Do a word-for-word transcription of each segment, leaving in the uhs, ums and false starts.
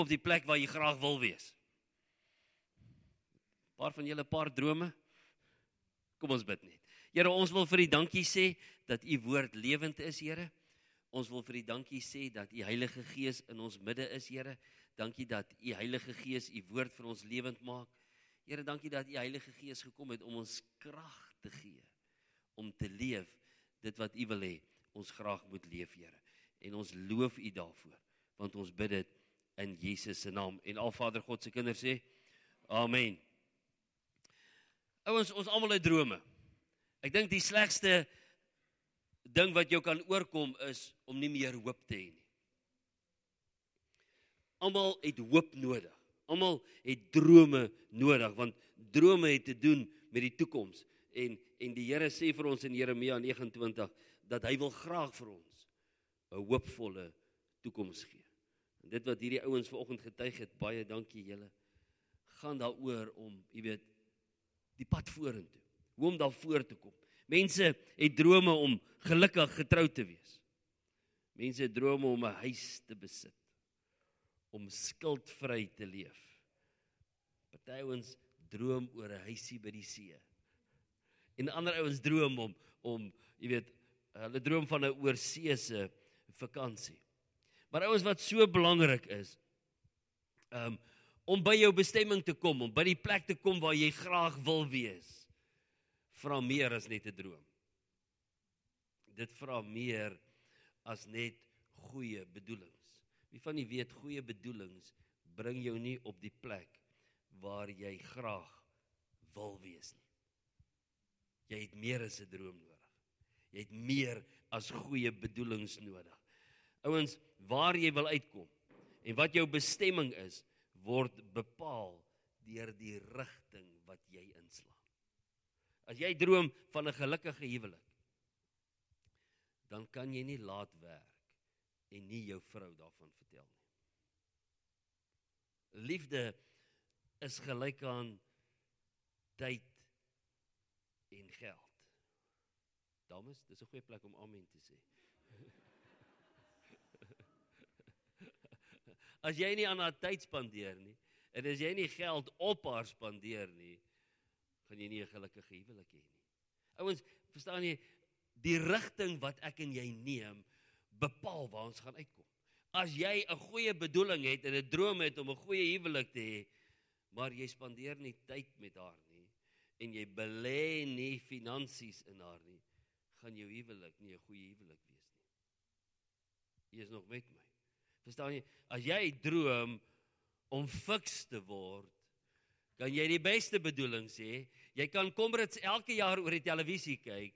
op die plek waar jy graag wil wees. Paar van julle paar drome. Kom ons bid net. Here, ons wil vir U dankie sê dat U woord lewend is, Here. Ons wil vir U dankie sê dat U Heilige Gees in ons midde is, Here. Dankie dat U Heilige Gees U woord vir ons lewend maak. Here, dankie dat U Heilige Gees gekom het om ons krag te gee, om te leef dit wat U wil hê, ons graag moet leef, Here. En ons loof U daarvoor, want ons bid dit in Jesus se naam. En al Vader God se kinders sê, amen. Ouens, ons almal het drome. Ek dink die slegste ding wat jou kan oorkom is om nie meer hoop te hê nie. Almal het hoop nodig. Almal het drome nodig, want drome het te doen met die toekoms. En, en die Here sê vir ons in Jeremia nege en twintig, dat hy wil graag vir ons 'n hoopvolle toekoms gee. En dit wat hierdie ouens vanoggend getuig het, baie dankie julle, gaan daaroor om, jy weet, die pad vorentoe, hoe om daar voor te kom. Mense het drome om gelukkig getroud te wees. Mense het drome om 'n huis te besit, om skuldvry te leef. Party ouens droom oor 'n huisie by die see. En ander ouens droom om, om, jy weet, hulle droom van 'n oorseese vakansie. Maar ouens, wat so belangrik is, um, om by jou bestemming te kom, om by die plek te kom waar jy graag wil wees, vra meer as net 'n droom. Dit vra meer as net goeie bedoelings. Wie van julle weet, goeie bedoelings bring jou nie op die plek waar jy graag wil wees nie. Jy het meer as 'n droom nodig. Jy het meer as goeie bedoelings nodig. Ouens, waar jy wil uitkom en wat jou bestemming is, word bepaal deur die rigting wat jy inslaan. As jy droom van 'n gelukkige huwelik, dan kan jy nie laat werk en nie jou vrou daarvan vertel nie. Liefde is gelyk aan tyd en geld. Dames, dis 'n goeie plek om amen te sê. As jy nie aan haar tyd spandeer nie, en as jy nie geld op haar spandeer nie, gaan jy nie 'n gelukkige huwelik hê nie. Ouens, verstaan jy, die rigting wat ek en jy neem, bepaal waar ons gaan uitkom. As jy 'n goeie bedoeling het en 'n droom het om 'n goeie huwelik te hê, maar jy spandeer nie tyd met haar nie, en jy belê nie finansies in haar nie, gaan jou huwelik nie 'n goeie huwelik wees nie. Jy is nog met my. Verstaan jy, as jy droom om fiks te word, kan jy die beste bedoelings hê, jy kan Comrades elke jaar oor die televisie kyk,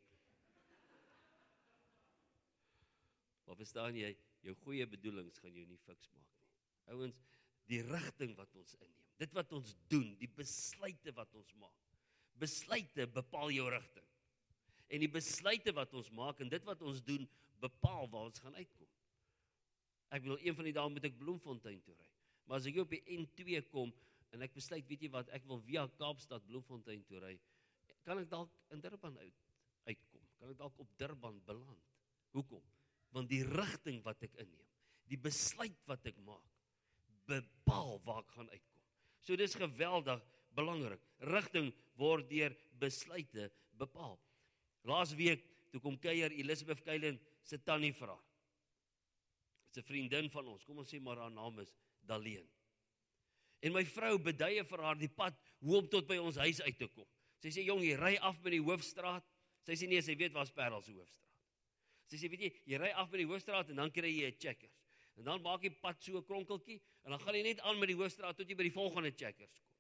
maar verstaan jy, jou goeie bedoelings gaan jou nie fiks maak nie. Ouens, die rigting wat ons inneem, dit wat ons doen, die besluite wat ons maak, besluite bepaal jou rigting. En die besluite wat ons maak en dit wat ons doen, bepaal waar ons gaan uitkom. Ek bedoel, een van die dae moet ek Bloemfontein toe ry. Maar as ek op die N twee kom, en ek besluit, weet jy wat, ek wil via Kaapstad Bloemfontein toe ry, kan ek dalk in Durban uit, uitkom, kan ek dalk op Durban beland. Hoekom? Want die rigting wat ek inneem, die besluit wat ek maak, bepaal waar ek gaan uitkom. So dis geweldig belangrik. Rigting word deur besluite bepaal. Laas week, toe kom kuier Elizabeth Kylen se tannie vir haar. Dit's 'n vriendin van ons, kom ons sê maar haar naam is Daleen. En my vrou beduie vir haar die pad, hoe om tot by ons huis uit te kom. Sy sê, jong, jy ry af met die hoofstraat. Sy sê, nee, sy weet waar's Parel se hoofstraat. Sy sê, weet jy, jy ry af met die hoofstraat en dan kry jy 'n Checkers. En dan maak jy pad so 'n kronkeltjie, en dan gaan jy net aan met die hoofstraat tot jy by die volgende Checkers kom.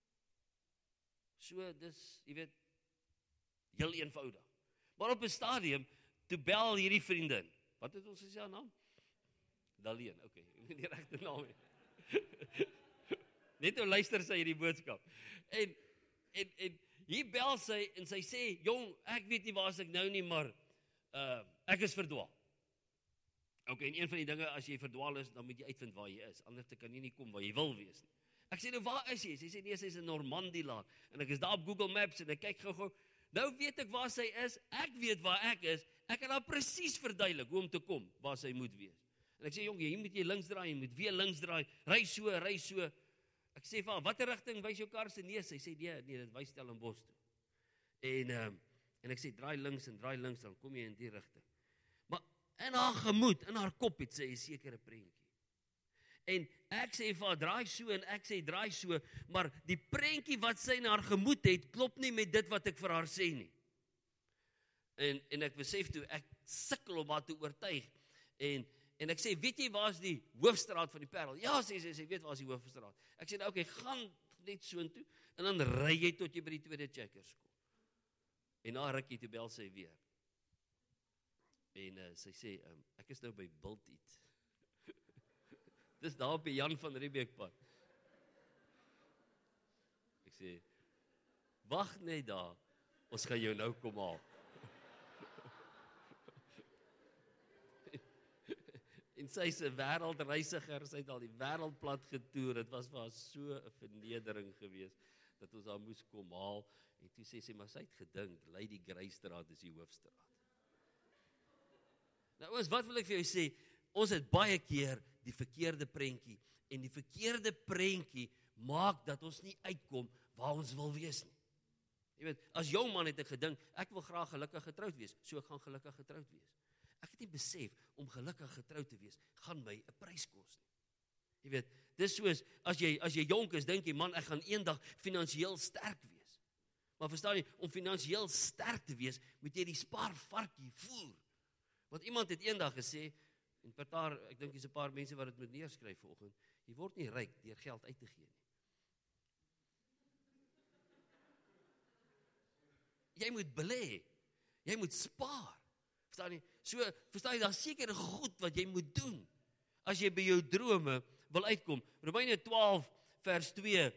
So, dis, jy weet, heel eenvoudig. Maar op 'n stadium, toe bel hierdie vriendin. Wat het ons gesê haar naam? Daleen, okay, die regte naam nie. Net nou luister sy hierdie boodskap. En, en, en, hier bel sy, en sy sê, jong, ek weet nie waar as ek nou nie, maar, uh, ek is verdwaal. Okay, en een van die dinge, as jy verdwaal is, dan moet jy uitvind waar jy is, anders kan jy nie kom waar jy wil wees nie. Ek sê, nou waar is jy? Sy sê, nee, sy is in Normandielaar, en ek is daar op Google Maps, en ek kyk gou-gou, nou weet ek waar sy is, ek weet waar ek is, ek kan haar presies verduidelik, hoe om te kom, waar sy moet wees. En ek sê, jong, hier moet jy links draai, jy moet weer links draai, ry so, ry so. Ek sê vir haar, watter rigting wys jou kar se neus? Sy sê, nee, nee, dit wys Stellenbosch toe. En, um, en ek sê, draai links en draai links, dan kom jy in die rigting. Maar in haar gemoed, in haar kop het sy 'n sekere prentjie. En ek sê vir haar, draai so, en ek sê, draai so, maar die prentjie wat sy in haar gemoed het, klop nie met dit wat ek vir haar sê nie. En, en ek besef toe, ek sukkel om haar te oortuig, en, en ek sê, weet jy waar is die hoofstraat van die Parel? Ja, sê sy, sy weet waar is die hoofstraat. Ek sê, nou, oké, gaan net so intoe, en dan ry jy tot jy by die tweede Checkers kom. En na rukkie toe bel sy weer. En uh, sy sê, um, ek is nou by Bultiet. Dis daar op die Jan van Riebeeck pad. Ek sê, wag net daar, ons gaan jou nou kom haal. En sy is 'n wêreldreisiger, sy het al die wêreld plat getoer, dit was vir haar so 'n vernedering geweest, dat ons haar moes kom haal, en toe sê sy, maar sy het gedink, Lady Greystraat is die hoofstraat. Nou ons, wat wil ek vir jou sê, ons het baie keer die verkeerde prentjie, en die verkeerde prentjie maak dat ons nie uitkom waar ons wil wees nie. Jy weet, as jou man het ek gedink, ek wil graag gelukkig getroud wees, so ek gaan gelukkig getroud wees. Ek het nie besef, om gelukkig getroud te wees, gaan my 'n prys kos nie. Jy weet, dis soos, as jy, as jy jonk is, dink jy, man, ek gaan eendag finansiëel sterk wees. Maar verstaan jy, om finansiëel sterk te wees, moet jy die spaarvarkie voer. Want iemand het eendag gesê, en per paar, ek dink dis 'n paar mense wat dit moet neerskryf vanoggend, jy word nie ryk deur geld uit te gee nie. Jy moet belê, jy moet spaar. Verstaan jy? So, verstaan jy, daar is sekere goed wat jy moet doen, as jy by jou drome wil uitkom. Romeine twaalf vers twee,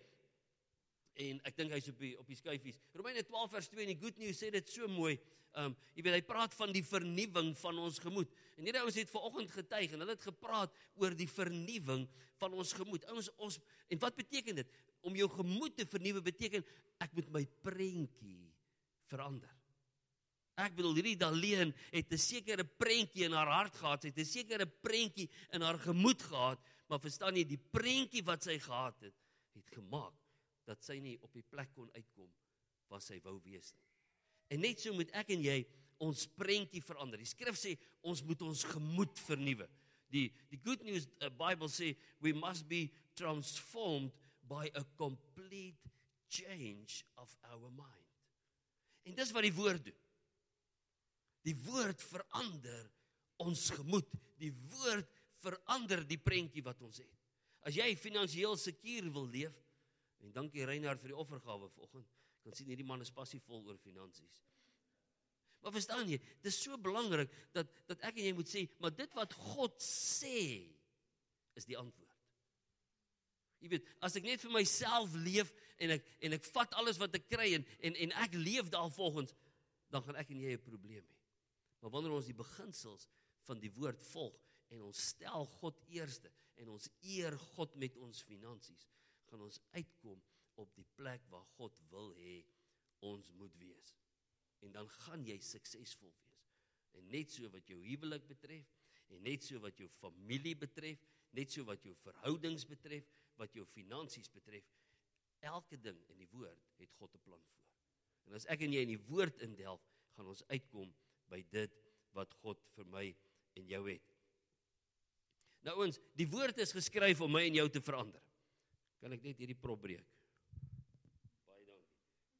en ek dink hy is op die, op die skyfies. Romeine twaalf vers twee, en die Good News sê dit so mooi, um, jy weet, hy praat van die vernuwing van ons gemoed. En hierdie ouens het vanoggend getuig, en hulle het gepraat oor die vernuwing van ons gemoed. Ouens, ons, en wat beteken dit? Om jou gemoed te vernuwe beteken, ek moet my prentjie verander. Ek bedoel, hierdie Daleen het 'n sekere prentjie in haar hart gehad, sy het 'n sekere prentjie in haar gemoed gehad, maar verstaan jy, die prentjie wat sy gehad het, het gemaak, dat sy nie op die plek kon uitkom, waar sy wou wees nie. En net so moet ek en jy, ons prentjie verander. Die skrif sê, ons moet ons gemoed vernuwe. Die, die Good News uh, Bible sê, we must be transformed by a complete change of our mind. En dis wat die woord doen. Die woord verander ons gemoed. Die woord verander die prentjie wat ons het. As jy finansiëel sekuur wil leef, en dankie Reinhard vir die offergawe vanoggend, kan sien hierdie man is passievol oor finansies. Maar verstaan jy, dit is so belangrik, dat, dat ek en jy moet sê, maar dit wat God sê, is die antwoord. Jy weet, as ek net vir myself leef, en ek, en ek vat alles wat ek kry, en, en, en ek leef daar volgens, dan gaan ek en jy 'n probleem hê. Maar wanneer ons die beginsels van die woord volg, en ons stel God eerste, en ons eer God met ons finansies, gaan ons uitkom op die plek waar God wil hê, ons moet wees. En dan gaan jy suksesvol wees. En net so wat jou huwelik betref, en net so wat jou familie betref, net so wat jou verhoudings betref, wat jou finansies betref, elke ding in die woord het God 'n plan voor. En as ek en jy in die woord indelf, gaan ons uitkom by dit wat God vir my en jou het. Nou ons, die woord is geskryf om my en jou te verander. Kan ek net hierdie prop breek? Baie dankie.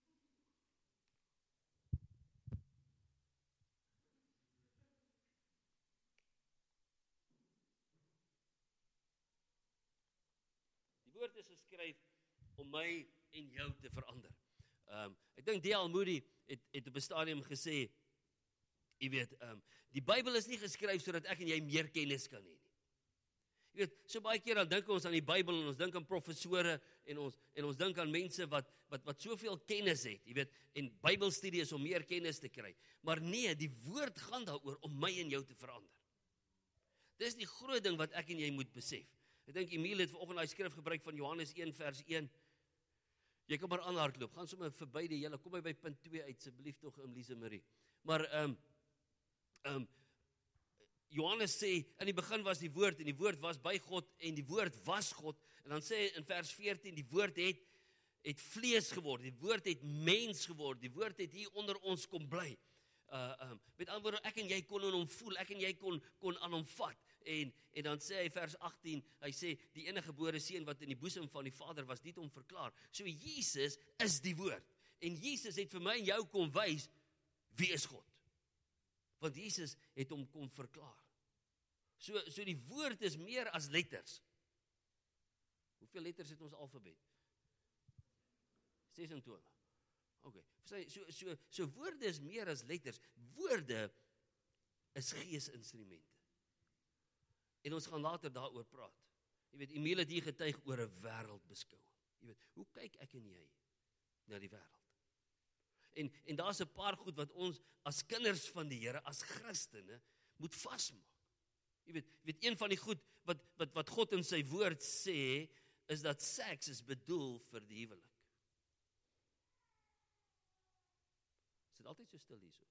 Die woord is geskryf om my en jou te verander. Um, ek dink D L Moody het, het op 'n stadium gesê, jy weet, um, die Bybel is nie geskryf sodat ek en jy meer kennis kan hê nie. Jy weet, so baie keer dan dink ons aan die Bybel, en ons dink aan professore, en ons, en ons dink aan mense wat, wat, wat soveel kennis het, jy weet, en Bybelstudie is om meer kennis te kry. Maar nee, die woord gaan daaroor om my en jou te verander. Dis die groot ding wat ek en jy moet besef. Ek dink Emil het vanoggend daai skrif gebruik van Johannes een vers een. Jy kan maar aanhardloop, gaan sommer verby die hele, kom by by punt twee uit, asseblief tog, um, Lise Marie. Maar, um, um, Johannes sê, in die begin was die woord, en die woord was by God, en die woord was God, en dan sê hy in vers veertien, die woord het, het vlees geword, die woord het mens geword, die woord het hier onder ons kom bly. Uh, um, met ander woorde, ek en jy kon aan hom voel, ek en jy kon, kon aan hom vat, en, en dan sê hy vers agttien, hy sê, die enige gebore seun wat in die boesem van die Vader was, dit om verklaar. So Jesus is die woord, en Jesus het vir my en jou kom wys, wie is God? Want Jesus het hom kom verklaar. So, so die woord is meer as letters. Hoeveel letters het ons alfabet? sesentwintig. Okay. So, so, so woorde is meer as letters. Woorde is geesinstrumente. En ons gaan later daaroor praat. Jy weet, Emile het hier getuig oor 'n wêreldbeskouing. Jy weet, hoe kyk ek en jy na die wêreld? En, en daar's 'n paar goed wat ons as kinders van die Here, as Christene, moet vasmaak. Jy weet, weet een van die goed wat, wat, wat God in sy woord sê, is dat seks is bedoel vir die huwelik. Is dit altyd so stil hierso?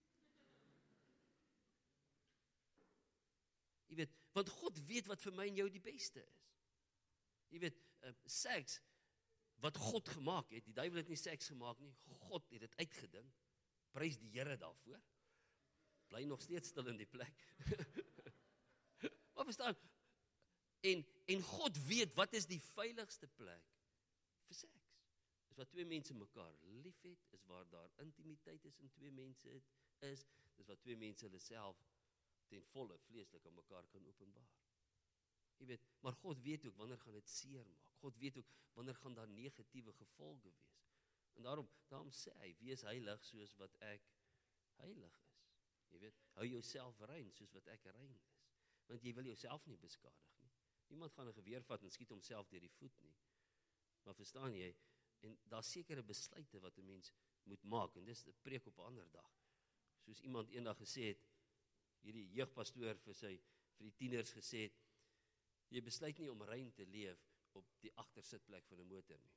Jy weet, want God weet wat vir my en jou die beste is. Jy weet, uh, seks, wat God gemaak het, die duiwel het nie seks gemaak nie, God het dit uitgedink, prys die Here daarvoor, bly nog steeds stil in die plek. Maar verstaan, en, en God weet wat is die veiligste plek vir seks. Is wat twee mense mekaar lief het, is waar daar intimiteit is in twee mense het, is, is wat twee mense hulle self ten volle vleeslik aan mekaar kan openbaar. Jy weet, maar God weet ook wanneer gaan dit seer maak. God weet ook wanneer gaan daar negatiewe gevolge wees. En daarom, daarom sê hy, wees heilig soos wat ek heilig is. Jy weet, hou jouself rein soos wat ek rein is. Want jy wil jouself nie beskadig nie. Niemand gaan 'n geweer vat en skiet homself deur die voet nie. Maar verstaan jy, en daar sekere besluite wat 'n mens moet maak, en dis 'n preek op 'n ander dag. Soos iemand eendag gesê het, hierdie jeugpastoor vir sy vir die tieners gesê het, jy besluit nie om rein te leef op die agtersitplek van 'n motor nie.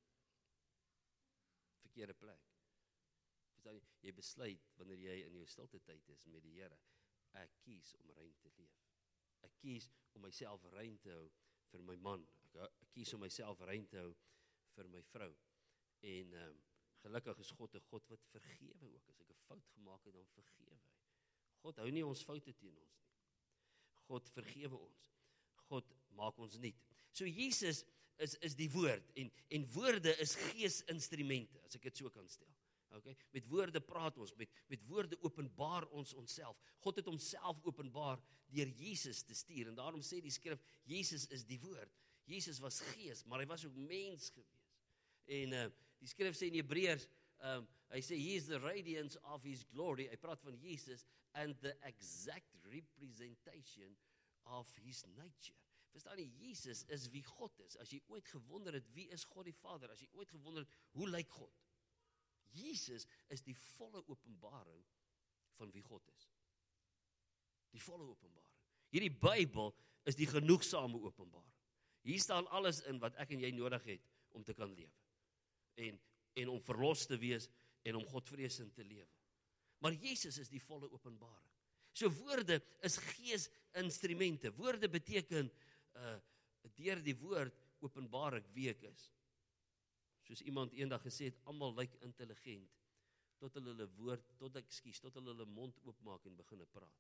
Verkeerde plek. Verstaan jy, jy besluit wanneer jy in jou stilte tyd is met die Here, ek kies om rein te leef. Ek kies om myself rein te hou vir my man. Ek, ek kies om myself rein te hou vir my vrou. En um, gelukkig is God 'n God wat vergewe ook. As ek 'n fout gemaak het, dan vergewe hy. God hou nie ons foute teen ons nie. God vergewe ons. God maak ons nuut. So Jesus is is die woord en en woorde is geesinstrumente, as ek dit so kan stel. Okay? Met woorde praat ons, met met woorde openbaar ons onsself. God het homself openbaar deur Jesus te stuur en daarom sê die skrif Jesus is die woord. Jesus was gees, maar hy was ook mens gewees. En uh, die skrif sê in Hebreërs, um, hy sê he is the radiance of his glory. Hy praat van Jesus and the exact representation of his nature. Verstaan jy, Jesus is wie God is. As jy ooit gewonder het, wie is God die Vader? As jy ooit gewonder het, hoe lyk God? Jesus is die volle openbaring van wie God is. Die volle openbaring. Hierdie Bybel is die genoegsame openbaring. Hier staan alles in wat ek en jy nodig het om te kan lewe. En, en om verlos te wees en om Godvreesend te lewe. Maar Jesus is die volle openbaring. So woorde is geesinstrumente. Woorde beteken, uh, deur die woord openbaar ek wie ek is. Soos iemand eendag gesê het, almal lyk intelligent, tot hulle hulle woord, tot ek skies, tot hulle hulle mond oopmaak en begin praat.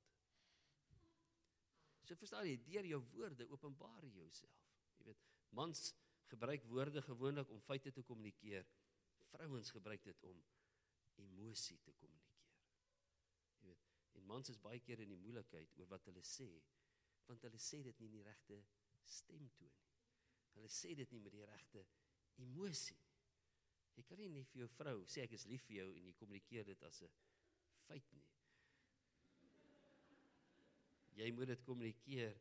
So verstaan jy, deur jou woorde openbaar jy jouself. Jy weet, mans gebruik woorde gewoonlik om feite te kommunikeer. Vrouens gebruik dit om emosie te kommunikeer. Jy weet, en mans is baie keer in die moeilikheid oor wat hulle sê, want hulle sê dit nie in die regte stemtoon nie. Hulle sê dit nie met die regte emosie. Jy kan nie nie vir jou vrou sê ek is lief vir jou en jy kommunikeer dit as 'n feit nie. Jy moet dit kommunikeer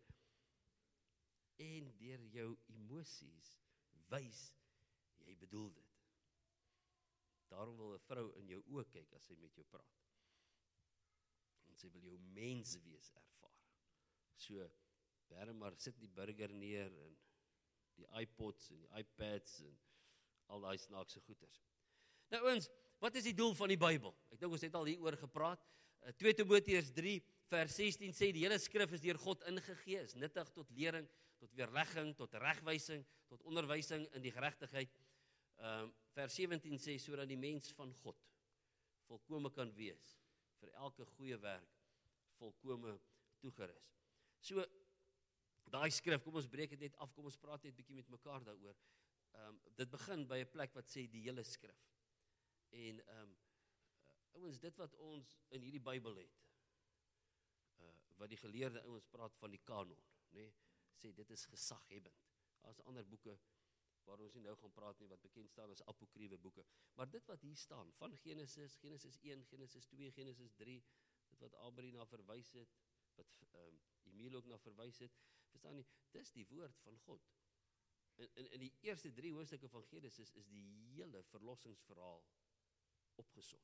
en deur jou emosies wys jy bedoel dit. Daarom wil 'n vrou in jou oë kyk as sy met jou praat. En sy wil jou mens wees ervaar. So, bere maar sit die burger neer en die iPods en die iPads en al daai snaakse goeters. Nou ouens, wat is die doel van die Bybel? Ek dink ons het al hieroor gepraat. twee Timoteus drie vers sestien sê, die hele skrif is deur God ingegee, is nuttig tot lering, tot weerlegging, tot regwysing, tot onderwysing in die geregtigheid. Um, vers sewentien sê, sodat die mens van God volkome kan wees, vir elke goeie werk, volkome toegerus. So, daai skrif, kom ons breek dit net af, kom ons praat net bietjie met mekaar daaroor. Um, dit begin by 'n plek wat sê die hele skrif. En um, ouens, dit wat ons in hierdie Bybel het, uh, wat die geleerde ouens praat van die kanon, nee, sê dit is gesaghebbend. Daar's ander boeke waar ons nie nou gaan praat nie, wat bekend staan as apokriewe boeke. Maar dit wat hier staan, van Genesis, Genesis een, Genesis twee, Genesis drie, dit wat Abri na verwys het, wat um, Emil ook na verwys het, verstaan nie, dis die woord van God. In, in, in die eerste drie hoofstukke van Genesis is die hele verlossingsverhaal opgesom.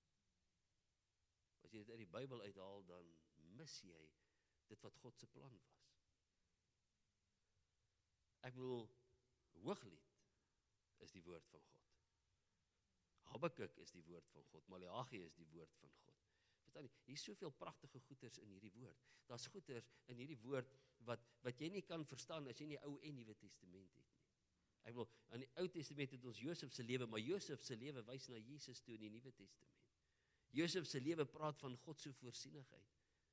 As jy dit uit die Bybel uithaal, dan mis jy dit wat God se plan was. Ek bedoel, Hooglied is die woord van God. Habakuk is die woord van God. Maleagi is die woord van God. Verstaan jy, hier is soveel pragtige goeters in hierdie woord. Daar's goeters in hierdie woord wat, wat jy nie kan verstaan as jy nie Ou en Nuwe Testament het nie. Ek bedoel, in die Ou Testament het ons Josef se lewe, maar Josef se lewe wys na Jesus toe in die Nuwe Testament. Josef se lewe praat van God se voorsienigheid.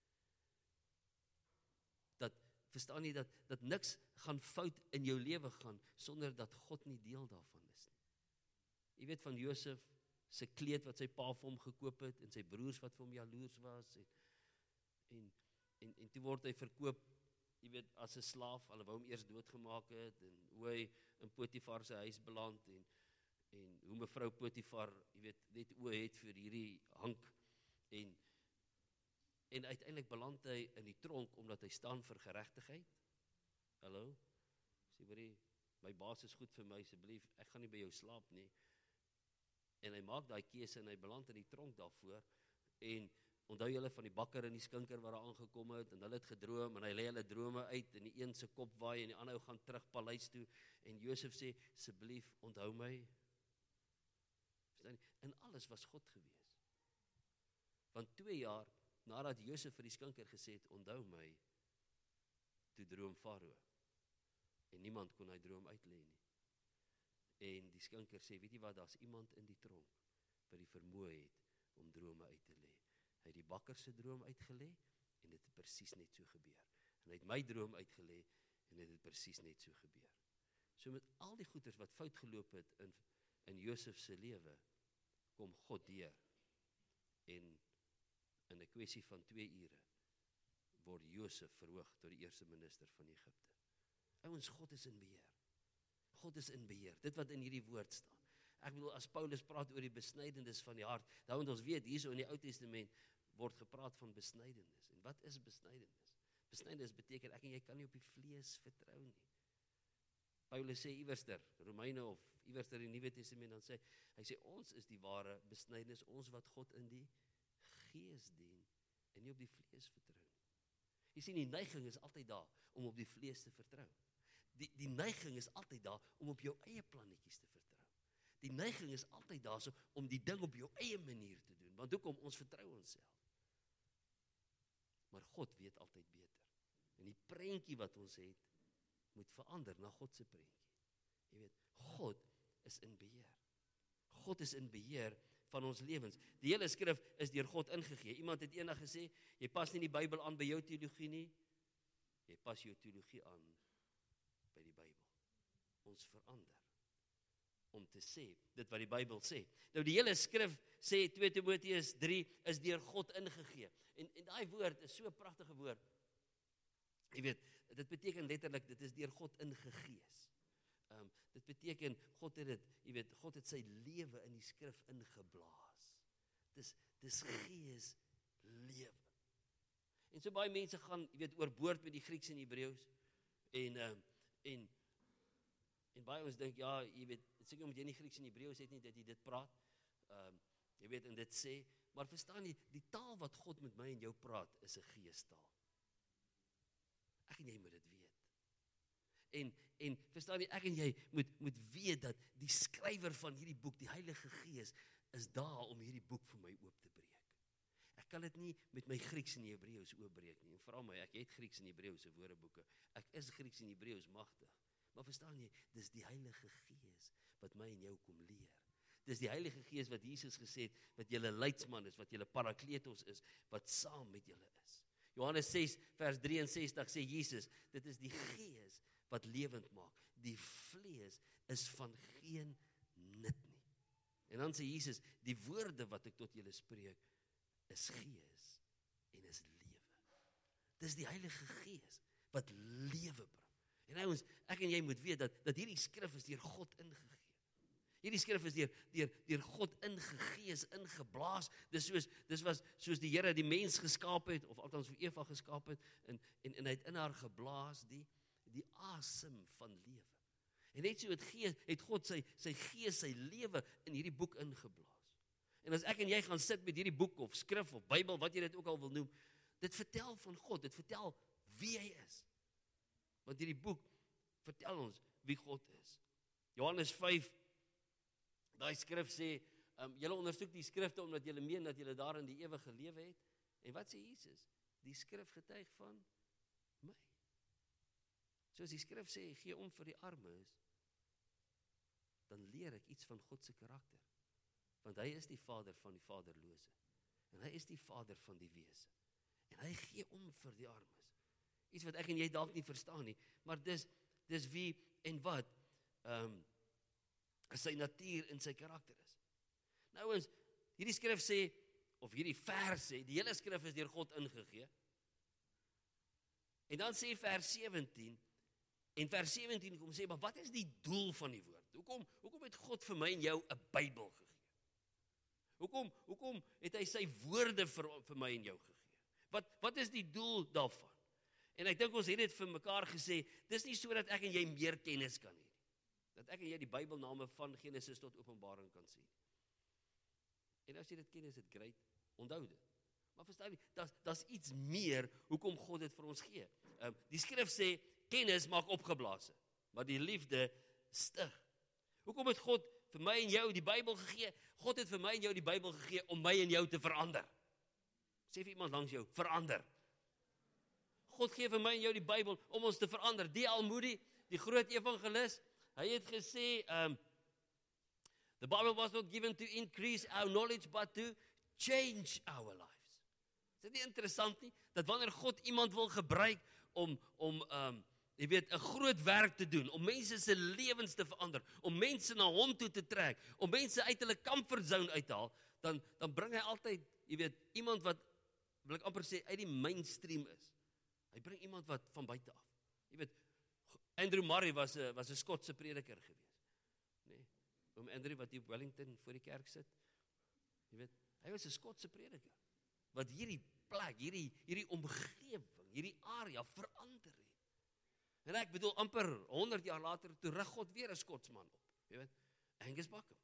Dat Verstaan jy dat, dat niks gaan fout in jou lewe gaan, sonder dat God nie deel daarvan is nie. Jy weet van Josef, sy kleed wat sy pa vir hom gekoop het, en sy broers wat vir hom jaloers was, en, en, en, en toe word hy verkoop, jy weet, as 'n slaaf, hulle wou hom eers doodgemaak het, en hoe hy in Potifar se huis beland, en, en hoe mevrou Potifar, jy weet, net oë het vir hierdie Hank, en En uiteindelik beland hy in die tronk, omdat hy staan vir geregtigheid. Hallo? Sê maar, my baas is goed vir my, asseblief, ek gaan nie by jou slaap nie. En hy maak daai keuse en hy beland in die tronk daarvoor. En onthou julle van die bakker en die skinker wat daar aangekom het, en hulle het gedroom, en hy lê hulle drome uit, en die een se kop waai, en die ander gaan terug paleis toe, en Josef sê, asseblief, onthou my. En alles was God gewees. Want twee jaar, nadat Josef vir die skinker gesê het, onthou my, toe droom Farao. En niemand kon hy droom uitlê nie. En die skinker sê, weet jy wat, daar's iemand in die tronk, wat die vermoë het, om drome uit te lê. Hy het die bakker se droom uitgelê, en dit het presies net so gebeur. En hy het my droom uitgelê, en dit het presies net so gebeur. So met al die goeters wat fout geloop het, in, in Josef se lewe, kom God deur, en in 'n kwessie van twee ure, word Josef verhoog tot die eerste minister van Egipte. Ouens, God is in beheer. God is in beheer, dit wat in hierdie woord staan. Ek bedoel, as Paulus praat oor die besnydenis van die hart, dan moet ons weet, hierso in die Ou Testament, word gepraat van besnydenis. En wat is besnydenis? Besnydenis beteken, ek en jy kan nie op die vlees vertrou nie. Paulus sê iewerster, Romeine of iewerster in die Nuwe Testament, dan sê, hy sê, ons is die ware besnydenis, ons wat God in die gees dien, en nie op die vlees vertrou. Jy sien, die neiging is altyd daar, om op die vlees te vertrou. Die, die neiging is altyd daar, om op jou eie plannetjies te vertrou. Die neiging is altyd daar, so, om die ding op jou eie manier te doen, want hoekom, ons vertrou onsself. Maar God weet altyd beter. En die prentjie wat ons het, moet verander na God se prentjie. Jy weet, God is in beheer. God is in beheer van ons lewens. Die hele skrif is deur God ingegee. Iemand het eendag gesê, jy pas nie die Bybel aan by jou teologie nie, jy pas jou teologie aan by die Bybel. Ons verander om te sê, dit wat die Bybel sê. Nou die hele skrif sê, twee Timoteus drie, is deur God ingegee. En, en daai woord is so 'n pragtige woord. Jy weet, dit beteken letterlik, dit is deur God ingegees. Um, dit beteken, God het dit, jy weet, God het sy lewe in die skrif ingeblaas. Dis, dis gees lewe. En so baie mense gaan, jy weet, oorboord met die Grieks en Hebreëus, en, um, en, en baie ons dink, ja, jy weet, seker omdat jy nie Grieks en Hebreëus het nie, dat jy dit praat, um, jy weet, en dit sê, maar verstaan jy, die taal wat God met my en jou praat, is 'n geestaal. Ek en jy moet dit weet. En, en verstaan jy, ek en jy moet, moet weet dat die skrywer van hierdie boek, die Heilige Gees, is daar om hierdie boek vir my oop te breek. Ek ek kan dit nie met my Grieks en Hebreëus oopbreek nie. En vra my, ek het Grieks en Hebreëus woordeboeke. Ek is Grieks en Hebreëus magtig. Maar verstaan jy, dis die Heilige Gees wat my en jou kom leer. Dis die Heilige Gees wat Jesus gesê het, wat julle leidsman is, wat julle parakletos is, wat saam met julle is. Johannes ses vers drieënsestig sê Jesus, dit is die Gees wat lewend maak. Die vlees is van geen nut nie. En dan sê Jesus, die woorde wat ek tot julle spreek, is gees en is lewe. Dis die Heilige Gees wat lewe bring. En nou ons, ek en jy moet weet dat, dat hierdie skrif is deur God ingegee. Hierdie skrif is deur, deur, deur God ingegees, ingeblaas. Dis soos, dis was soos die Here die mens geskaap het, of althans vir Eva geskaap het, en, en, en hy het in haar geblaas die, die asem van lewe. En net so het, gees, het God sy, sy gees, sy lewe in hierdie boek ingeblaas. En as ek en jy gaan sit met hierdie boek, of skrif, of Bybel, wat jy dit ook al wil noem, dit vertel van God, dit vertel wie hy is. Want hierdie boek vertel ons wie God is. Johannes vyf, daai skrif sê, um, julle ondersoek die skrifte omdat julle meen dat julle daarin die ewige lewe het. En wat sê Jesus? Die skrif getuig van my. Soos die skrif sê, gee om vir die armes, dan leer ek iets van God se karakter. Want hy is die vader van die vaderlose. En hy is die vader van die wese. En hy gee om vir die armes. Iets wat ek en jy dalk nie verstaan nie, maar dis, dis wie en wat um, sy natuur en sy karakter is. Nou ons, hierdie skrif sê, of hierdie vers sê, die hele skrif is deur God ingegee. En dan sê vers sewentien, en vers sewentien kom sê, maar wat is die doel van die woord? Hoekom, hoekom het God vir my en jou 'n Bybel gegee? Hoekom, hoekom het hy sy woorde vir, vir my en jou gegee? Wat, wat is die doel daarvan? En ek dink ons het dit vir mekaar gesê, dis nie so dat ek en jy meer kennis kan hê. Dat ek en jy die Bybelname van Genesis tot Openbaring kan sien. En as jy dit ken, is dit great, onthou dit. Maar verstaan jy, daar's daar's iets meer hoekom God dit vir ons gee. Um, die skrif sê, kennis maak opgeblaas, maar die liefde stig. Hoekom het God vir my en jou die Bybel gegee? God het vir my en jou die Bybel gegee om my en jou te verander. Sê vir iemand langs jou, verander. God gee vir my en jou die Bybel om ons te verander. D L Moody, die groot evangelis, hy het gesê, um, the Bible was not given to increase our knowledge, but to change our lives. Is dit nie interessant nie? Dat wanneer God iemand wil gebruik om, om um, jy weet, 'n groot werk te doen, om mense se lewens te verander, om mense na hom toe te trek, om mense uit hulle comfort zone uit te haal, dan, dan bring hy altyd, jy weet, iemand wat, wil ek amper sê, uit die mainstream is. Hy bring iemand wat van buite af. Jy weet, Andrew Murray was 'n was 'n Skotse prediker gewees. Nee, oom Andrew wat hier op Wellington voor die kerk sit. Jy weet, hy was 'n Skotse prediker wat hierdie plek, hierdie hierdie omgewing, hierdie area verander het. En ek bedoel amper honderd jaar later toe rig God weer 'n Skotsman op. Jy weet, Angus Buckham,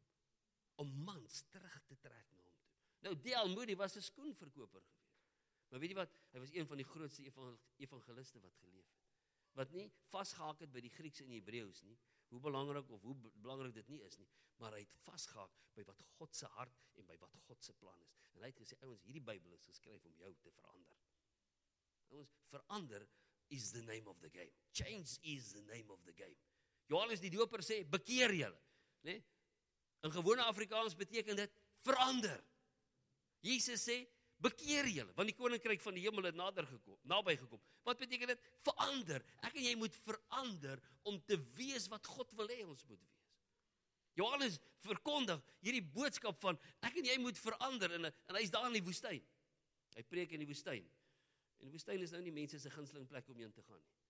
om mans terug te trek na hom toe. Nou D L Moody was 'n skoenverkoper gewees. Maar weet jy wat? Hy was een van die grootste evangeliste wat geleef het. Wat nie vasgehaak het by die Grieks en Hebreëus nie, hoe belangrik of hoe belangrik dit nie is nie, maar hy het vasgehaak by wat God se hart en by wat God se plan is. En hy het gesê, ouens, hierdie Bybel is geskryf om jou te verander. Ouens, verander is the name of the game. Change is the name of the game. Johannes die Doper sê, bekeer julle, né? In gewone Afrikaans beteken dit verander. Jesus sê, bekeer julle, want die koninkryk van die hemel het nader gekom, naby gekom. Wat beteken dit? Verander. Ek en jy moet verander om te wees wat God wil hê ons moet wees. Johannes verkondig hierdie boodskap van ek en jy moet verander en, en hy is daar in die woestyn. Hy preek in die woestyn. En die woestyn is nou nie mense se gunsteling plek om heen te gaan nie.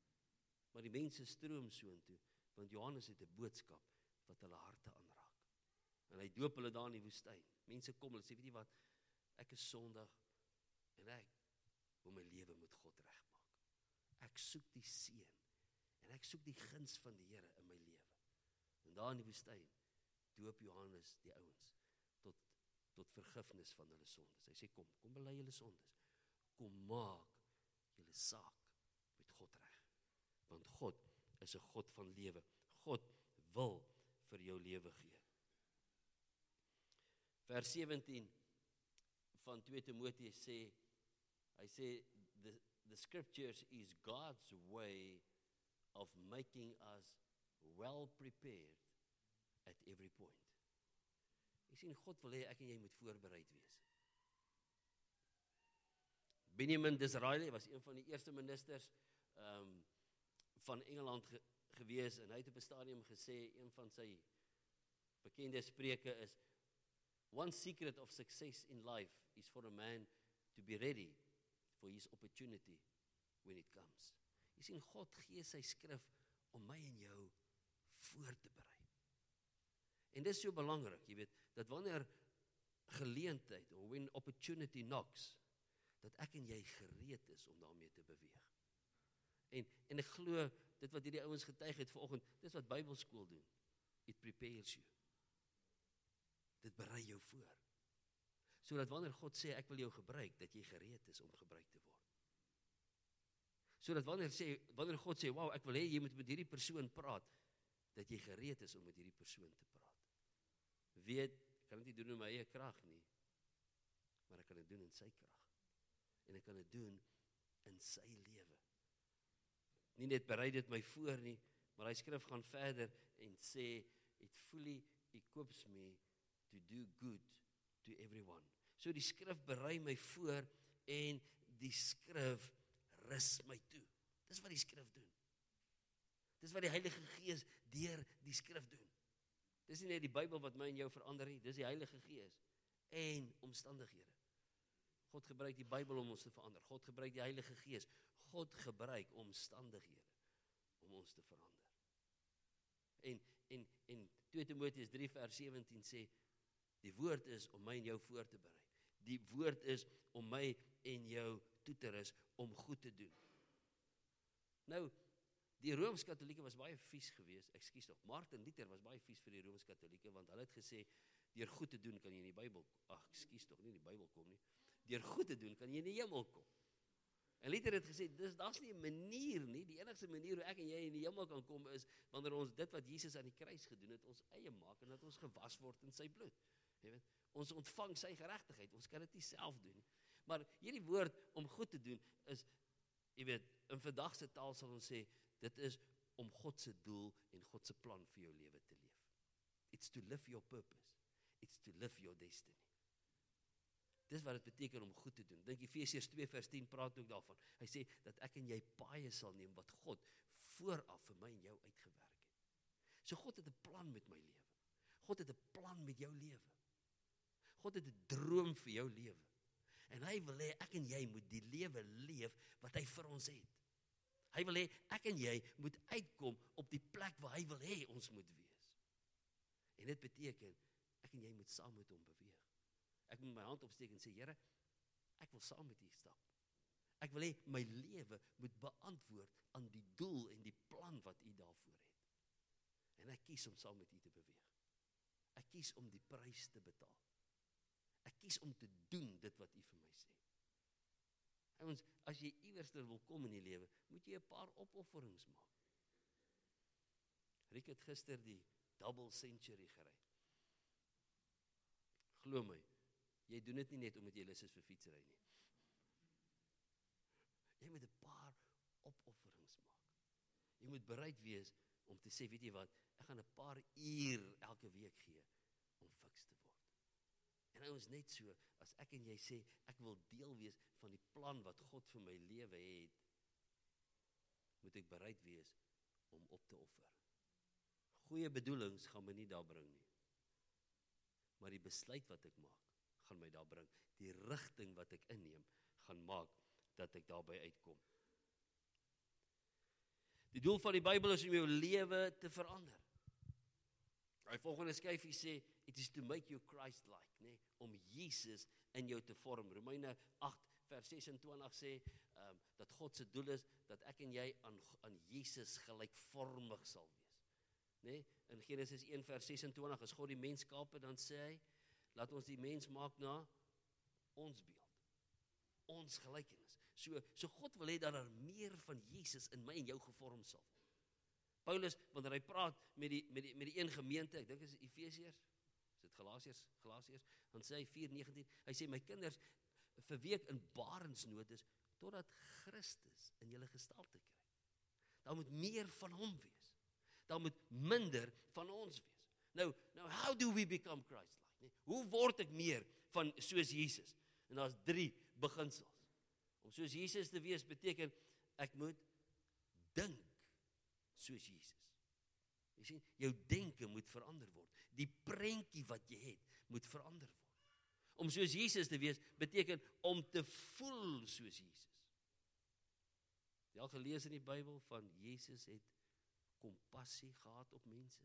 Maar die mense stroom soontoe, want Johannes het 'n boodskap wat hulle harte aanraak. En hy doop hulle daar in die woestyn. Mense kom, hulle sê, weet jy wat? Ek is sondig en ek wil my lewe met God regmaak. Ek soek die seën en ek soek die guns van die Here in my lewe. En daar in die woestyn doop Johannes die ouens tot, tot vergifnis van hulle sondes. Hy sê, kom, kom bely julle sondes. Kom maak julle saak met God reg. Want God is 'n God van lewe. God wil vir jou lewe gee. Vers sewentien van twee Timoteus sê, hy sê, the, the scriptures is God's way of making us well prepared at every point. Jy sien, God wil hê ek en jy moet voorbereid wees. Benjamin Disraeli was een van die eerste ministers um, van Engeland ge, gewees, en hy het op 'n stadium gesê, een van sy bekende spreuke is, one secret of success in life is for a man to be ready for his opportunity when it comes. Jy sien, God gee sy skrif om my en jou voor te berei. En dit is so belangrik, jy weet, dat wanneer geleentheid, or when opportunity knocks, dat ek en jy gereed is om daarmee te beweeg. En, en ek glo, dit wat hierdie ouens getuig het vanoggend, dis wat Bybelskool doen. It prepares you. Dit berei jou voor. Sodat wanneer God sê, ek wil jou gebruik, dat jy gereed is om gebruik te word. Sodat wanneer, sê, wanneer God sê, wow, ek wil hê, jy moet met hierdie persoon praat, dat jy gereed is om met hierdie persoon te praat. Weet, ek kan dit nie doen in my eie krag nie, maar ek kan dit doen in sy krag. En ek kan dit doen in sy lewe. Nie net berei dit my voor nie, maar hy skrif gaan verder en sê, it fully equips me to do good to everyone. So die skrif berei my voor en die skrif rus my toe. Dis wat die skrif doen. Dis wat die Heilige Gees deur die skrif doen. Dis nie net die Bybel wat my en jou verander nie, dis die Heilige Gees en omstandighede. God gebruik die Bybel om ons te verander. God gebruik die Heilige Gees. God gebruik omstandighede om ons te verander. En, en, en twee Timoteus drie vers sewentien sê, die woord is om my en jou voor te berei. Die woord is om my en jou toe te rus om goed te doen. Nou, die Rooms-Katolieke was baie vies geweest, ekskuus tog, Martin Luther was baie vies vir die Rooms-Katolieke, want hulle het gesê, deur goed te doen kan jy in die Bybel, ag, ekskuus tog, nie in die Bybel kom nie, deur goed te doen kan jy in die hemel kom. En Luther het gesê, dis daar's nie 'n manier nie, die enigste manier hoe ek en jy in die hemel kan kom is, wanneer ons dit wat Jesus aan die kruis gedoen het, ons eie maak, en dat ons gewas word in sy bloed. Jy weet, ons ontvang sy geregtigheid, ons kan dit nie self doen nie. Maar hierdie woord om goed te doen is, jy weet, in vandag se taal sal ons sê, dit is om God se doel en God se plan vir jou lewe te leef. It's to live your purpose. It's to live your destiny. Dis wat dit beteken om goed te doen. Dink Efesiërs twee vers tien praat ook daarvan. Hy sê dat ek en jy paaie sal neem wat God vooraf vir my en jou uitgewerk het. So God het 'n plan met my lewe. God het 'n plan met jou lewe. God het 'n droom vir jou lewe. En hy wil hê ek en jy moet die lewe leef wat hy vir ons het. Hy wil hê ek en jy moet uitkom op die plek waar hy wil hê ons moet wees. En dit beteken ek en jy moet saam met hom beweeg. Ek moet my hand opsteek en sê, Here, ek wil saam met U stap. Ek wil hê my lewe moet beantwoord aan die doel en die plan wat U daarvoor het. En ek kies om saam met U te beweeg. Ek kies om die prys te betaal. Ek kies om te doen dit wat U vir my sê. Ouens, as jy iewers wil kom in die lewe, moet jy 'n paar opofferings maak. Riek het gister die double century gery. Glo my, jy doen dit nie net omdat jy lus is vir fietsry nie. Jy moet 'n paar opofferings maak. Jy moet bereid wees om te sê, weet jy wat, ek gaan 'n paar uur elke week gee om fiks te word. En ouens, net so, as ek en jy sê, ek wil deel wees van die plan wat God vir my lewe het, moet ek bereid wees om op te offer. Goeie bedoelings gaan my nie daar bring nie. Maar die besluit wat ek maak, gaan my daar bring. Die rigting wat ek inneem, gaan maak dat ek daarby uitkom. Die doel van die Bybel is om jou lewe te verander. Hy volgende skyfie sê, it is to make you Christ-like, nee, om Jesus in jou te vorm. Romeine agt vers sesentwintig sê, um, dat God se doel is, dat ek en jy aan, aan Jesus gelykvormig sal wees. Nee, in Genesis een vers sesentwintig, as God die mens skape, dan sê hy, laat ons die mens maak na ons beeld, ons gelykenis. So, so God wil hê dat daar meer van Jesus in my en jou gevorm sal. Paulus, wanneer hy praat met die, met die, met die een gemeente, ek dink is Efesiërs, is dit Galasiërs, Galasiërs, dan sê hy vier negentien, hy sê, my kinders, vir wie ek in barensnood is, totdat Christus in julle gestalte kry. Daar moet meer van hom wees. Daar moet minder van ons wees. Nou, nou how do we become Christ-like? Nee? Hoe word ek meer van soos Jesus? En daar's drie beginsels. Om soos Jesus te wees beteken, ek moet dink soos Jesus. Jy sien, jou denke moet verander word. Die prentjie wat jy het, moet verander word. Om soos Jesus te wees, beteken om te voel soos Jesus. Jy al gelees in die Bybel van Jesus het kompassie gehad op mense?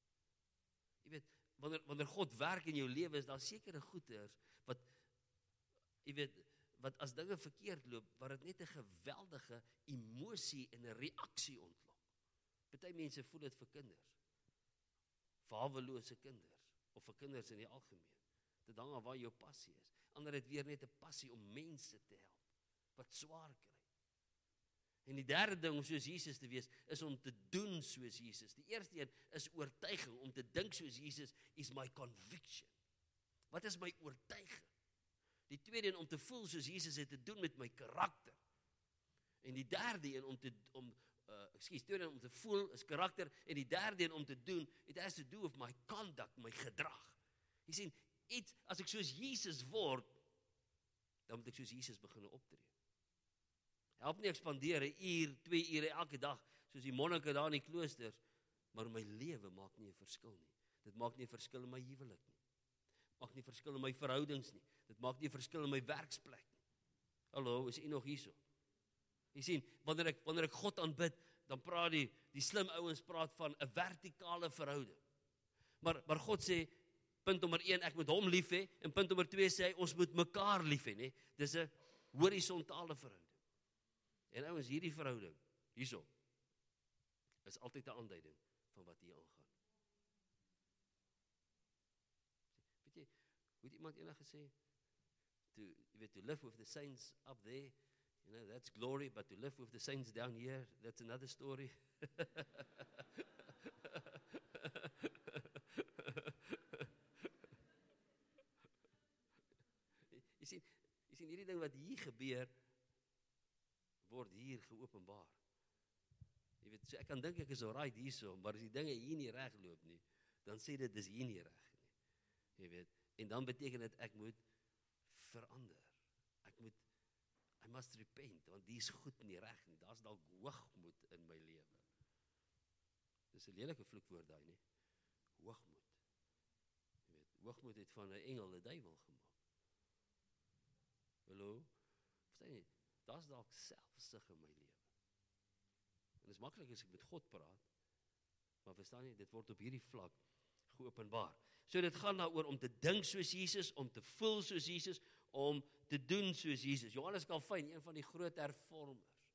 Jy weet, wanneer, wanneer God werk in jou lewe, is daar sekere goeders, wat, jy weet, wat as dinge verkeerd loop, waar dit net 'n geweldige emosie en 'n reaksie ontlok. Party mense voel dit vir kinders, vir hawelose kinders, of vir kinders in die algemeen. Dit hang af waar jou passie is. Ander het weer net 'n passie om mense te help, wat swaar kry. En die derde ding om soos Jesus te wees, is om te doen soos Jesus. Die eerste een is oortuiging, om te dink soos Jesus, is my conviction. Wat is my oortuiging? Die tweede een om te voel soos Jesus het te doen met my karakter. En die derde een om te, om, uh, excuse, tweede een om te voel is karakter, en die derde een om te doen, it has to do with my conduct, my gedrag. Jy sien, iets, as ek soos Jesus word, dan moet ek soos Jesus begin optree. Help nie ekspandeer, een uur, twee ure elke dag, soos die monnike daar in die kloosters, maar my lewe maak nie 'n verskil nie. Dit maak nie 'n verskil in my huwelik nie. Maak nie verskil in my verhoudings nie. Dit maak nie verskil in my werksplek nie. Hallo, is u nog hierso? Jy sien, wanneer ek, wanneer ek God aanbid, dan praat die, die slim ouens praat van 'n vertikale verhouding. Maar, maar God sê, punt nommer een, ek moet hom lief hê, en punt nommer twee sê, ons moet mekaar lief hê, nee? Dis 'n horisontale verhouding. En ouens, hierdie verhouding, hierso, is altyd 'n aanduiding van wat hier aangaan. Weet jy, hoe het iemand eendag gesê, to, jy weet, to live with the saints up there, you know, that's glory, but to live with the saints down here, that's another story. Jy sien, jy sien hierdie ding wat hier gebeur, word hier geopenbaar. Jy weet, so ek kan dink ek is alright hierso, maar as die dinge hier nie reg loop nie, dan sê dit dis hier nie reg nie. Jy weet, en dan beteken dit ek moet verander. Ek moet, I must repent, want die is goed nie reg nie. Daar's dalk hoogmoed in my lewe. Dis 'n lelike vloekwoord daai, nie? Hoogmoed. Jy weet, hoogmoed het van 'n engel 'n duiwel gemaak. Hallo? Verstaan jy? Daar's dalk selfsug in my lewe. En dit is maklik as ek met God praat, maar verstaan jy, dit word op hierdie vlak geopenbaar. So dit gaan daaroor om te dink soos Jesus, om te voel soos Jesus, om te doen soos Jesus. Johannes Calvin, een van die groot hervormers.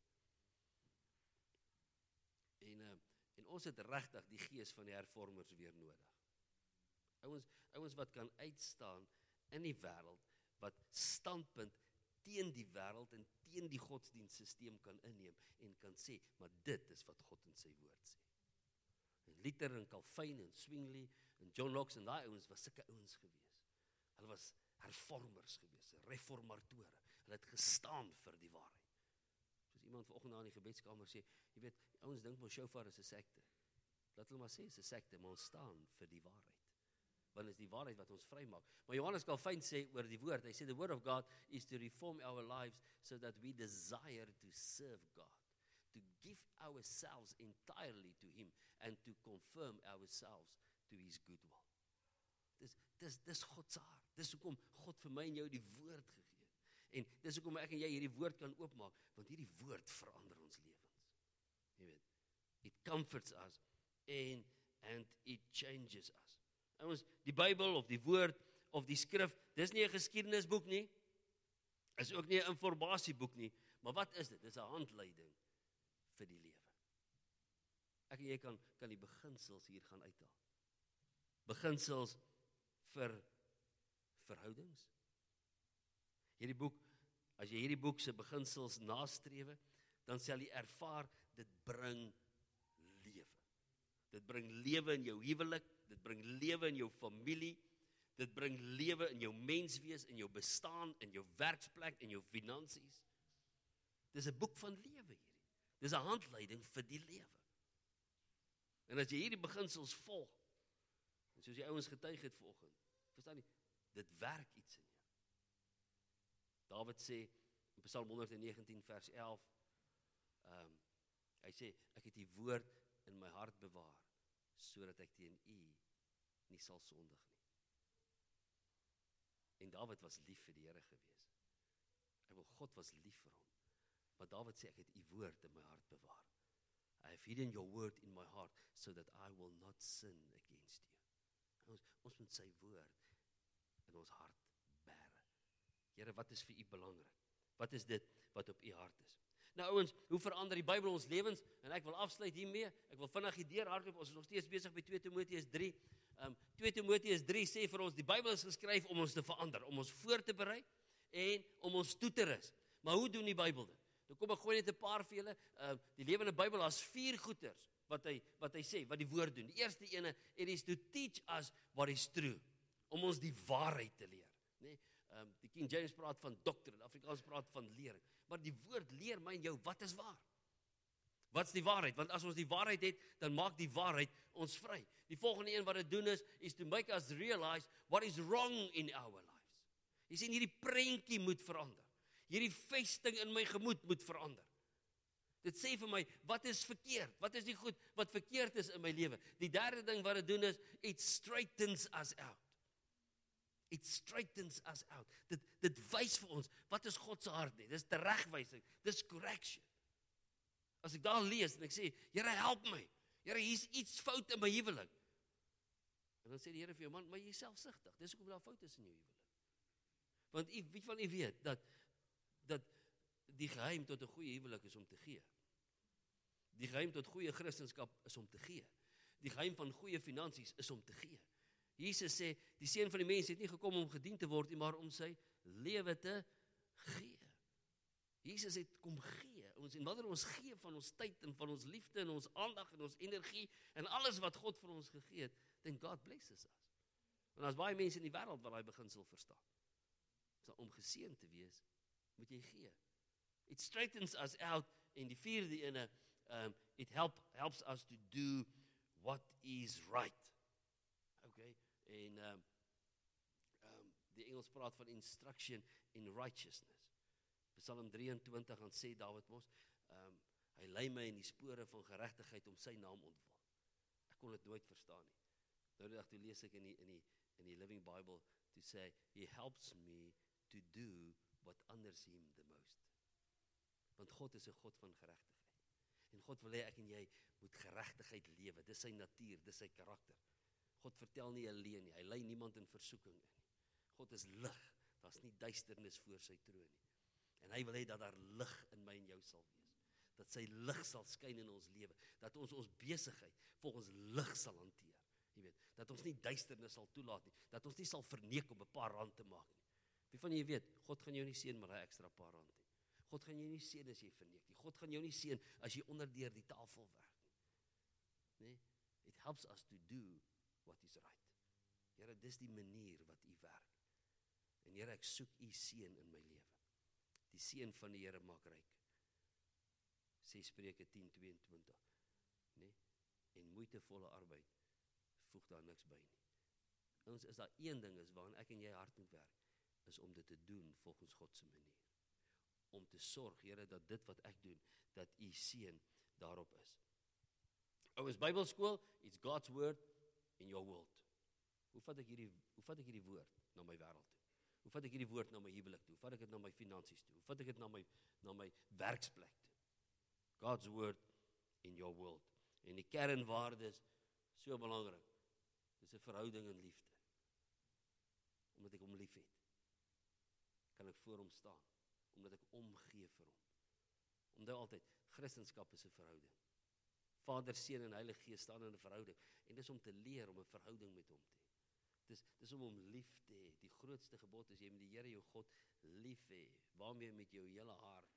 En, uh, en ons het regtig die gees van die hervormers weer nodig. Ouens, ouens wat kan uitstaan in die wêreld, wat standpunt teen die wêreld en teen die godsdienstsysteem kan inneem en kan sê, maar dit is wat God in sy woord sê. En Luther en Calvin en Zwingli en John Knox en daai ouens was sulke ouens gewees. Hulle was hervormers gewees, reformatore. Hulle het gestaan vir die waarheid. Soos iemand vanoggend daar in die gebedskamer sê, jy weet, ouens dink mos shofar is 'n sekte. Laat hulle maar sê, is 'n sekte, maar ons staan vir die waarheid. Want is die waarheid wat ons vrymaak. Maar Johannes Calvin sê oor die woord, hy sê the word of God is to reform our lives so that we desire to serve God, to give ourselves entirely to him and to confirm ourselves to his good will. Dis dis dis God se hart. Dis hoekom God vir my en jou die woord gegee het. En dis hoekom ek en jy hierdie woord kan oopmaak, want hierdie woord verander ons lewens. Jy weet, it comforts us and and it changes us. Ons, die Bybel of die woord of die skrif, dis nie 'n geskiedenisboek nie, is ook nie 'n informasieboek nie, maar wat is dit? Dis 'n handleiding vir die lewe. Ek en jy kan, kan die beginsels hier gaan uithaal. Beginsels vir verhoudings. Hierdie boek, as jy hierdie boek se beginsels nastrewe, dan sal jy ervaar, dit bring lewe. Dit bring lewe in jou huwelik, dit bring lewe in jou familie, Dit bring lewe in jou menswees, in jou bestaan, in jou werksplek, in jou finansies. Dis 'n boek van lewe hierdie. Dis 'n handleiding vir die lewe. En as jy hierdie beginsels volg, en soos die ouens getuig het vanoggend, verstaan jy, dit werk iets in jou. Dawid sê in Psalm honderd negentien vers elf, um, hy sê, ek het die woord in my hart bewaar, sodat ek teen u nie sal sondig nie. En Dawid was lief vir die Here gewees. Ek wil God was lief vir hom. Maar Dawid sê, ek het u woord in my hart bewaar. I have hidden your word in my heart, so that I will not sin against you. Ons, ons moet sy woord in ons hart bære. Here, wat is vir u belangrik? Wat is dit wat op u hart is? Nou ouens, hoe verander die Bybel ons lewens? En ek wil afsluit hiermee. Ek wil vinnig die deur hardloop. Ons is nog steeds besig by twee Timoteus drie. Um, twee Timoteus drie sê vir ons, die Bybel is geskryf om ons te verander, om ons voor te berei en om ons toe te rus. Maar hoe doen die Bybel dit? Dan kom ek gooi net 'n paar vir julle. Uh, die lewende Bybel, daar's vier goeters wat hy wat hy sê, wat die woord doen. Die eerste ene, it is to teach us what is true. Om ons die waarheid te leer, nê? Um, die King James praat van doctrine, Afrikaans praat van lering. Maar die woord leer my en jou, wat is waar? Wat is die waarheid? Want as ons die waarheid het, dan maak die waarheid ons vry. Die volgende een wat dit doen is, is to make us realize what is wrong in our lives. Jy sien, hierdie prentjie moet verander. Hierdie vesting in my gemoed moet verander. Dit sê vir my, wat is verkeerd? Wat is die goed wat verkeerd is in my lewe? Die derde ding wat dit doen is, it straightens us out. It straightens us out. Dit, dit wys vir ons, wat is God se hart nie? Dis teregwysing, dis correction. As ek daar lees en ek sê, Here, help my. Here, hier's iets fout in my huwelik. En dan sê die Here vir jou, man, maar jy is selfsugtig. Dis hoekom daar fout is in jou huwelik. Want u, wie van u weet, dat, dat die geheim tot 'n goeie huwelik is om te gee. Die geheim tot goeie Christendom is om te gee. Die geheim van goeie finansies is om te gee. Jesus sê, die seun van die mens het nie gekom om gedien te word nie, maar om sy lewe te gee. Jesus het kom gee. Ons, en wanneer ons gee van ons tyd en van ons liefde en ons aandag en ons energie en alles wat God vir ons gegee het, then God blesses us. En as baie mense in die wêreld wat daai beginsel verstaan. So om geseën te wees, moet jy gee. It straightens us out. En die vierde ene, um, it help, helps us to do what is right. Okay, en um, um, die Engels praat van instruction in righteousness. Psalm drieëntwintig, dan sê Dawid mos, um, hy lei my in die spore van geregtigheid om sy naam ontwil. Ek kon dit nooit verstaan nie. Nou die dag toe lees ek in die, in die, in die Living Bible, to say, he helps me to do what honors him the most. Want God is 'n God van geregtigheid. En God wil hê ek en jy moet geregtigheid lewe. Dis sy natuur, dis sy karakter. God vertel nie 'n leuen nie. Hy lei niemand in versoeking in nie. God is lig. Daar's nie duisternis voor sy troon nie. En hy wil hê dat daar lig in my en jou sal wees. Dat sy lig sal skyn in ons lewe. Dat ons ons besigheid volgens lig sal hanteer. Jy weet, dat ons nie duisternis sal toelaat nie. Dat ons nie sal verneek om 'n paar rand te maak nie. Wie van julle weet, God gaan jou nie seën met daai ekstra paar rand nie. God gaan jou nie seën as jy verneek nie. God gaan jou nie seën as jy onderdeur die tafel werk nie. Nee, it helps us to do what is right. Here, dis die manier wat u werk. En Here, ek soek u seën in my lewe. Die seën van die Here maak ryk. Sê Spreuke tien tweeëntwintig. Nee, en moeitevolle arbeid voeg daar niks by nie. Ons is daar een ding is waaraan ek en jy hard moet werk, is om dit te doen volgens God se manier. Om te sorg, Here, dat dit wat ek doen, dat u seën daarop is. Ouens, Bybelskool, it's God's word in your world. Hoe vat ek hierdie, hoe vat ek hierdie woord na my wêreld toe? Hoe vat ek hierdie woord na my huwelik toe? Hoe vat ek dit na my finansies toe? Hoe vat ek dit na my, na my werksplek toe? God's word in your world. En die kernwaardes, so belangrik, dis 'n verhouding in liefde. Omdat ek hom lief het, kan ek voor hom staan. Omdat ek omgee vir hom. Omdat altyd, Christendom is 'n verhouding. Vader, Seun en Heilige Gees staan in 'n verhouding. En dis om te leer om 'n verhouding met hom te hê. Dis, dis om hom lief te hê. Die grootste gebod is jy moet die Here jou God lief hê. Waarmee met jou hele hart.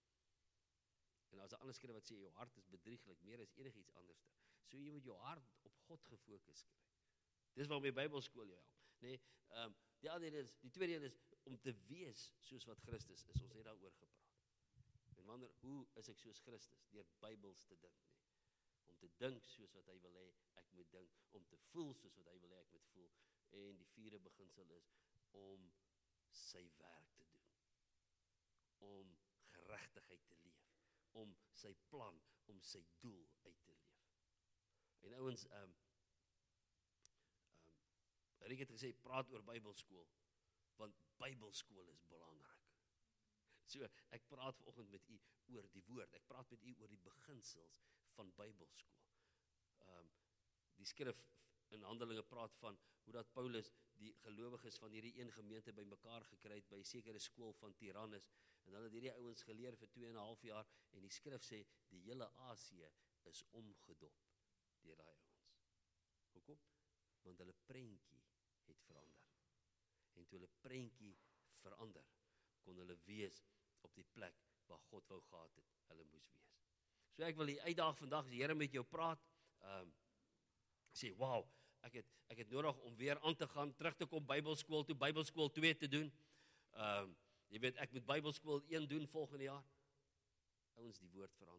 En as 'n ander skrif wat sê jou hart is bedrieglik, meer as enigiets anderste. So jy moet jou hart op God gefokus kry. Dis waarmee Bybelskool jou help. Nee, um, die ander is, die tweede een is, om te wees soos wat Christus is, ons het daaroor gepraat. En wanneer, hoe is ek soos Christus? Deur Bybels te dink, nee. Om te dink soos wat hy wil hê, ek moet dink, om te voel soos wat hy wil hê, ek moet voel, en die vierde beginsel is, om sy werk te doen, om geregtigheid te leef, om sy plan, om sy doel uit te leef. En ouens, um, um, Riek het gesê, praat oor Bybelskool, want Bybelskool is belangrik. So, ek praat vanoggend met u oor die woord, ek praat met u oor die beginsels van Bybelskool. Um, die skrif in Handelinge praat van hoe dat Paulus die gelowiges van hierdie een gemeente by mekaar gekry het by 'n sekere skool van Tyrannus, en hulle het hierdie ouens geleer vir twee en 'n half jaar, en die skrif sê, die hele Asië is omgedop deur daai ouens. Hoekom? Want hulle prentjie het verander. En toe hulle prentjie verander, kon hulle wees op die plek waar God wou gehad het, hulle moes wees. So ek wil die uitdaag vandag, as die Here met jou praat, um, sê, wow, ek het, ek het nodig om weer aan te gaan, terug te kom Bybelskool toe, Bybelskool twee te doen. Um, jy weet, ek moet Bybelskool een doen volgende jaar. Ouens, die woord verander.